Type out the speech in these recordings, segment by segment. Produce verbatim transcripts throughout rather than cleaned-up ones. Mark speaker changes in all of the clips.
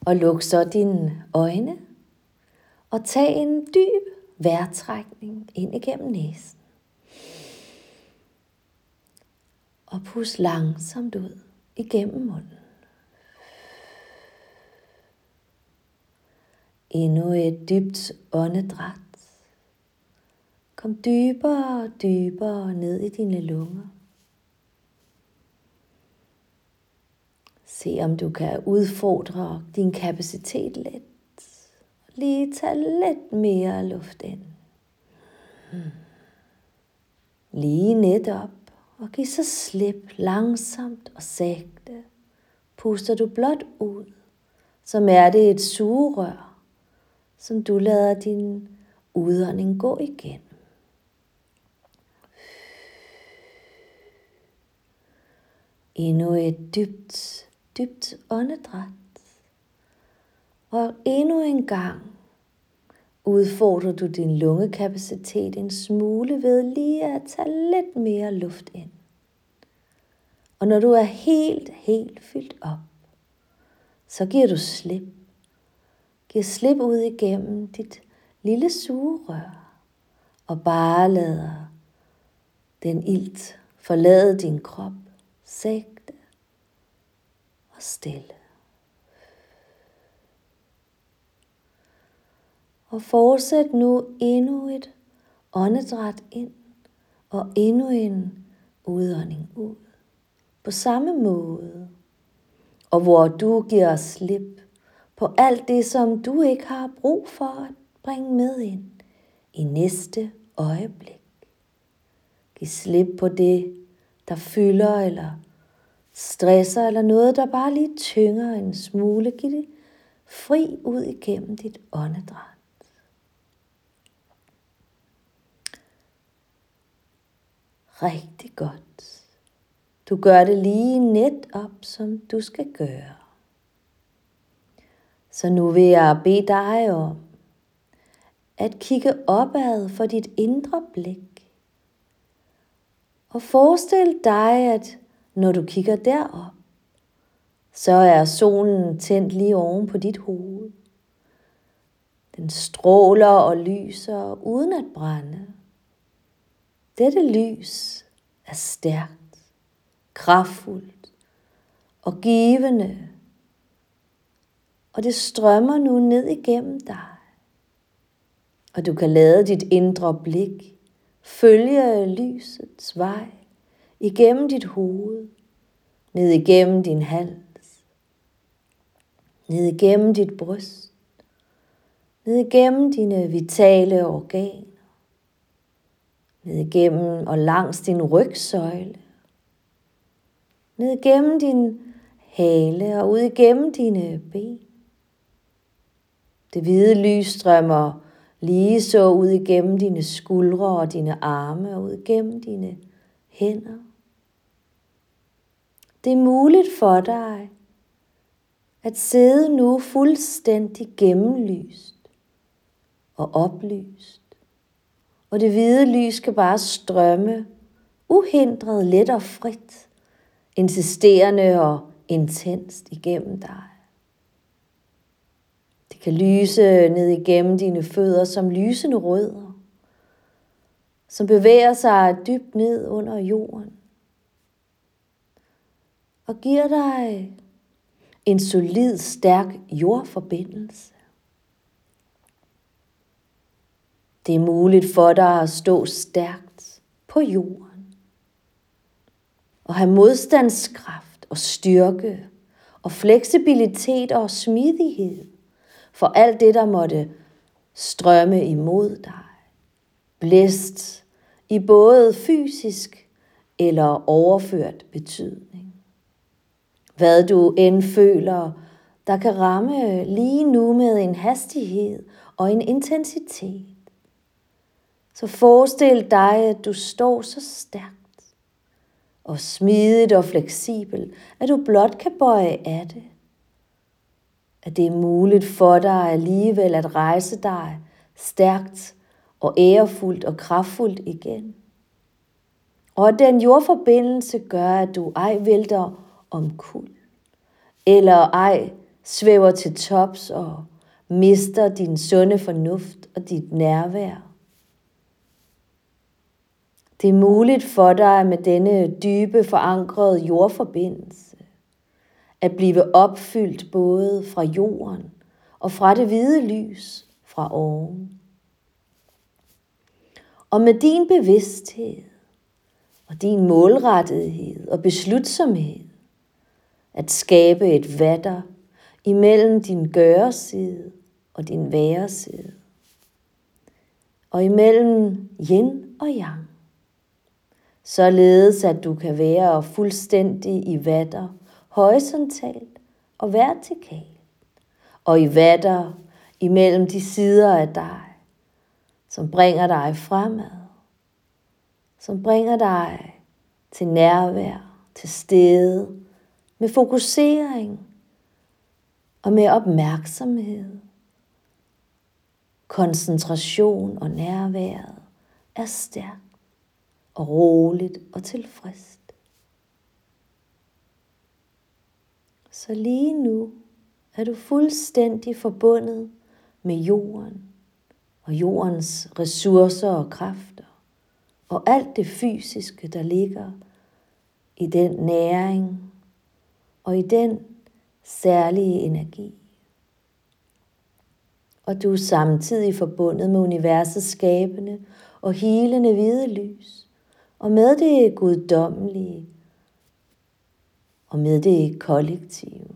Speaker 1: Og luk så dine øjne, og tag en dyb vejrtrækning ind igennem næsen. Og pust langsomt ud igennem munden. Endnu et dybt åndedræt. Kom dybere og dybere ned i dine lunger. Se om du kan udfordre din kapacitet lidt. Lige tage lidt mere luft ind. Lige netop. Og giv så slip langsomt og sagte. Puster du blot ud, som er det et sugerør, som du lader din udånding gå igennem. Endnu et dybt, dybt åndedræt. Og endnu en gang udfordrer du din lungekapacitet en smule ved lige at tage lidt mere luft ind. Og når du er helt, helt fyldt op, så giver du slip. Giv slip ud igennem dit lille sugerør og bare lader den ilt forlade din krop sagte og stille. Og fortsæt nu endnu et åndedræt ind og endnu en udånding ud. På samme måde. Og hvor du giver slip på alt det, som du ikke har brug for at bringe med ind i næste øjeblik. Giv slip på det, der fylder eller stresser eller noget, der bare lige tynger en smule. Giv det fri ud igennem dit åndedræt. Rigtig godt. Du gør det lige netop, som du skal gøre. Så nu vil jeg bede dig om at kigge opad for dit indre blik. Og forestil dig, at når du kigger derop, så er solen tændt lige oven på dit hoved. Den stråler og lyser uden at brænde. Dette lys er stærkt, kraftfuldt og givende, og det strømmer nu ned igennem dig. Og du kan lade dit indre blik følge lysets vej igennem dit hoved, ned igennem din hals, ned igennem dit bryst, ned igennem dine vitale organer, ned igennem og langs din rygsøjle, ned igennem din hale og ud igennem dine ben. Det hvide lys strømmer lige så ud igennem dine skuldre og dine arme og ud igennem dine hænder. Det er muligt for dig at sidde nu fuldstændig gennemlyst og oplyst. Og det hvide lys skal bare strømme uhindret, let og frit, insisterende og intenst igennem dig. Det kan lyse ned igennem dine fødder som lysende rødder, som bevæger sig dybt ned under jorden og giver dig en solid, stærk jordforbindelse. Det er muligt for dig at stå stærkt på jorden og have modstandskraft og styrke og fleksibilitet og smidighed for alt det, der måtte strømme imod dig. Blæst i både fysisk eller overført betydning. Hvad du end føler, der kan ramme lige nu med en hastighed og en intensitet. Så forestil dig, at du står så stærkt og smidigt og fleksibel, at du blot kan bøje af det. At det er muligt for dig alligevel at rejse dig stærkt og ærefuldt og kraftfuldt igen. Og at den jordforbindelse gør, at du ej vælter omkuld, eller ej svæver til tops og mister din sunde fornuft og dit nærvær. Det er muligt for dig med denne dybe forankrede jordforbindelse at blive opfyldt både fra jorden og fra det hvide lys fra oven. Og med din bevidsthed og din målrettethed og beslutsomhed at skabe et vatter imellem din gøreside og din væreside, og imellem yin og yang, således at du kan være fuldstændig i vatter, horisontalt og vertikalt, og i vatter imellem de sider af dig, som bringer dig fremad, som bringer dig til nærvær, til stede, med fokusering og med opmærksomhed. Koncentration og nærværet er stærkt og roligt og tilfreds. Så lige nu er du fuldstændig forbundet med jorden og jordens ressourcer og kræfter og alt det fysiske, der ligger i den næring og i den særlige energi. Og du er samtidig forbundet med universets skabende og helende hvide lys, og med det guddommelige, og med det kollektive.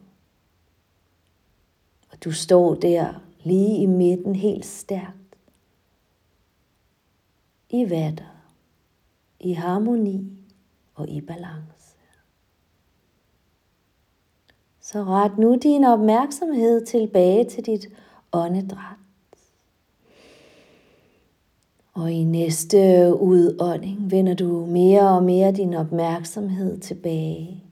Speaker 1: Og du står der lige i midten helt stærkt, i vatter, i harmoni og i balance. Så ret nu din opmærksomhed tilbage til dit åndedræt. Og i næste udånding vender du mere og mere din opmærksomhed tilbage.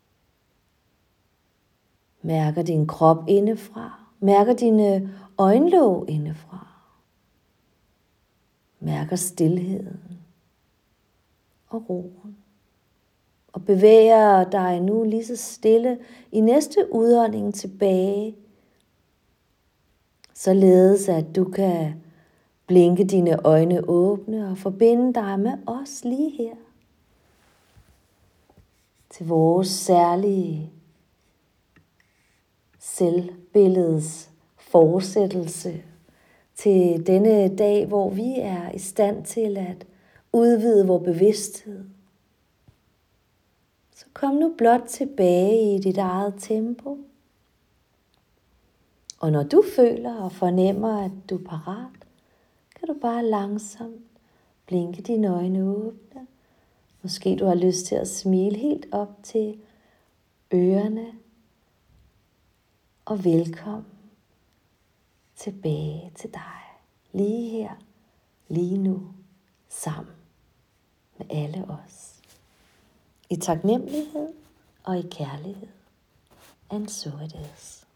Speaker 1: Mærker din krop indefra. Mærker dine øjenlåg indefra. Mærker stilheden og roen. Og bevæger dig nu lige så stille i næste udånding tilbage, således at du kan blinke dine øjne åbne og forbinde dig med os lige her. Til vores særlige selvbilledes fortsættelse. Til denne dag, hvor vi er i stand til at udvide vores bevidsthed. Så kom nu blot tilbage i dit eget tempo. Og når du føler og fornemmer, at du er parat, kan du bare langsomt blinke dine øjne åbne. Måske du har lyst til at smile helt op til ørerne. Og velkommen tilbage til dig. Lige her, lige nu, sammen med alle os. I taknemmelighed og i kærlighed. And so it is.